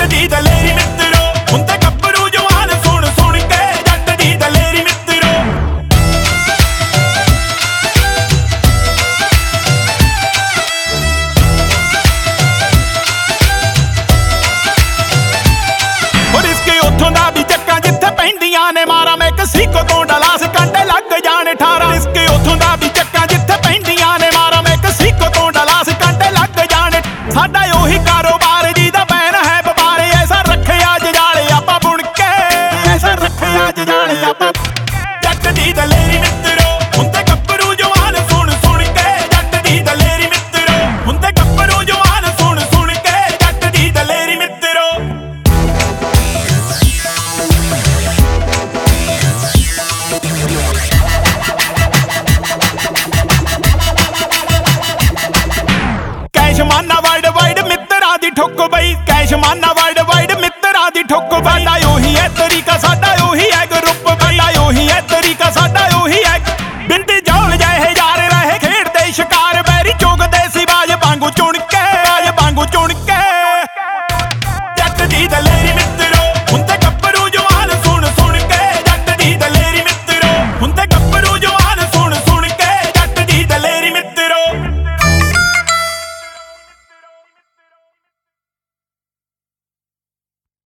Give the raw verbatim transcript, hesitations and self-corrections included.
ਦੀ ਦਲੇਰੀ ਮਿੱਤਰੋ ਹੁੰਦੇ ਗੱਭਰੂ ਜਵਾਨ ਸੁਣ ਸੁਣ ਕੇ ਜੱਟ ਦੀ ਦਲੇਰੀ ਮਿੱਤਰੋ। ਉਹ ਰਿਸਕੇ ਉੱਥੋਂ ਦਾ ਵੀ ਚੱਕਾਂ ਜਿੱਥੇ ਪੈਂਦੀਆਂ ਨੇ ਮਾਰਾਂ ਮੈਂ ਕਸੀਕੋ ਤੋਂ ਡਲਾਸ ਕੰਡੇ ਲੱਗ ਜਾਣ ਠਾਰਾਂ। ਰਿਸਕੇ ਉੱਥੋਂ ਦਾ ਵੀ ਚੱਕਾਂ ਜਿੱਥੇ ਪੈਂਦੀਆਂ ਨੇ ਮਾਰਾਂ ਮੈਂ ਕਸੀਕੋ ਤੋਂ ਡਲਾਸ ਕੰਡੇ ਲੱਗ ਜਾਣ। ਸਾਡਾ ਉਹੀ ਕਾਰੋਬਾਰ ਜਿਹਦਾ ਬੈਨ ਹੈ ਵਪਾਰ ਐਸਾ ਰੱਖਿਆ ਜਜਾਲੇ ਆਪਾਂ ਬੁਣ ਕੇ ਐਸਾ ਰੱਖਿਆ ਜਜਾਲੇ ਆਪਾਂ। ਜੱਟ ਦੀ ਦਲੇਰੀ ਮਿੱਤਰੋ ਹੁੰਦੇ ਗੱਭਰੂ ਜਵਾਨ ਸੁਣ ਸੁਣ ਕੇ ਜੱਟ ਦੀ ਦਲੇਰੀ ਮਿੱਤਰੋ ਹੁੰਦੇ ਗੱਭਰੂ ਜਵਾਨ ਸੁਣ ਸੁਣ ਕੇ ਜੱਟ ਦੀ ਦਲੇਰੀ ਮਿੱਤਰੋ। ਕੈਸ਼ਮਾਨਾ ਵਰਡ ਵਾਈਡ ਮਿੱਤਰਾਂ ਦੀ ਠੁੱਕ ਬਈ ਕੈਸ਼ਮਾਨਾ ਵਰਡ ਵਾਈਡ ਮਿੱਤਰਾਂ ਦੀ ਠੁੱਕ ਬਈ। ਸਾਡਾ ਉਹੀ ਹੈ ਤਰੀਕਾ ਸਾਡਾ ਉਹੀ ਹੈ ਗਰੁੱਪ ਸਾਡਾ ਉਹੀ ਹੈ ਤਰੀਕਾ ਸਾਡਾ ਉਹੀ ਹੈ। ਬਿੰਦੀ ਜੌਲ ਜਿਹੇ ਯਾਰ ਰਹੇ ਖੇਡਦੇ ਸ਼ਿਕਾਰ ਬੈਰੀ ਚੁਗਦੇ ਸੀ ਬਾਜ ਵਾਂਗੂ ਚੁਣ ਕੇ ਬਾਜ ਵਾਂਗੂ ਚੁਣ ਕੇ। ਜੱਟ ਦੀ ਦਲੇਰੀ